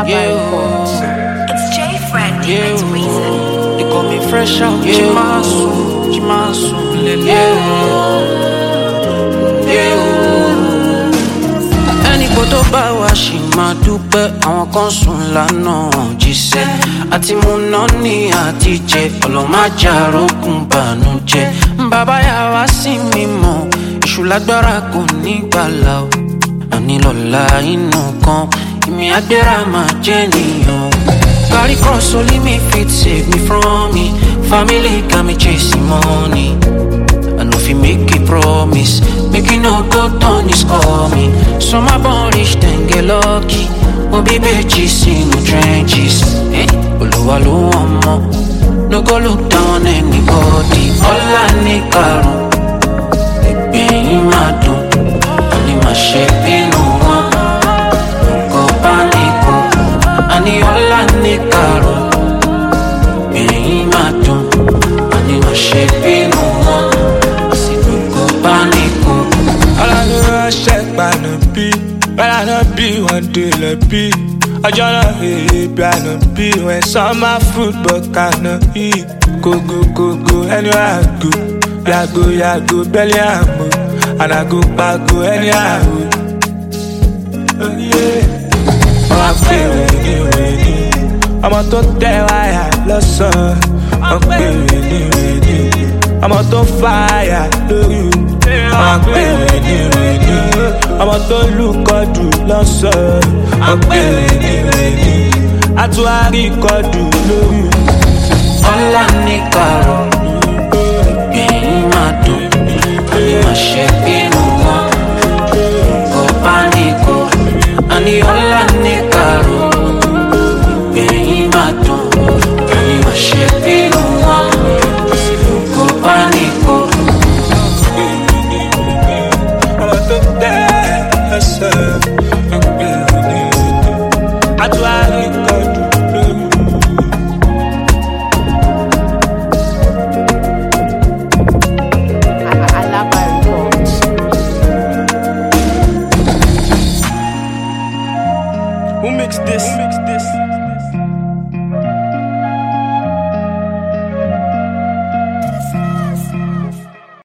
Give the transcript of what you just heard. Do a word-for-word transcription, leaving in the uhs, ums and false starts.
Alaba Records. It's J Fred, the next reason. They call me fresh out, Chimasu, Chimasu, Lele. Ẹni kò tó bá wa ṣì máa dúpẹ́, àwọn kan sùn lánàá jíṣẹ́. Àti mú náà ní àtijẹ́, ọlọ́májà rókun bànújẹ́. Bàbá yà wá sí mímọ́, èṣù lágbára kò ní gbàlà o. Àní lọ́la inú kan, ìmì àgbéra máa jẹ́ nìyàn. Carry cross only me fit save me from me. Family got me chasing money. I know if you make a promise, make you no go down is coming. So my born rich then get lucky. Oh baby, chasing no trenches. Eh, Oluwa lo amo. No go look down anybody. All I need caro. It be my do. Only my shape no one. No go panic. I need all I need caro. Be my do. I need my shape no one. All I do is check by no beat. But I don't be one day like beat. I just hate by no beat. When some my food but cannot eat. Go, go, go, go, anywhere I go. Yeah, go, yeah, go, belly I move. And I go back, go anywhere I go. Oh, yeah. Oh, I feel winning, winning. I'm out to tell why I lost some. I'm winning, winning. I'm out to fire, do you? I'm winning, winning. I'm out to look at you, lost I'm winning, winning. I to a record you, do you? All I need caro. Be my do. I need my shape no one. Go panico. I need all I need caro. Be my do. I need my shape no one. Go panico. I do I record Alaba Records. Who makes this? Who makes this?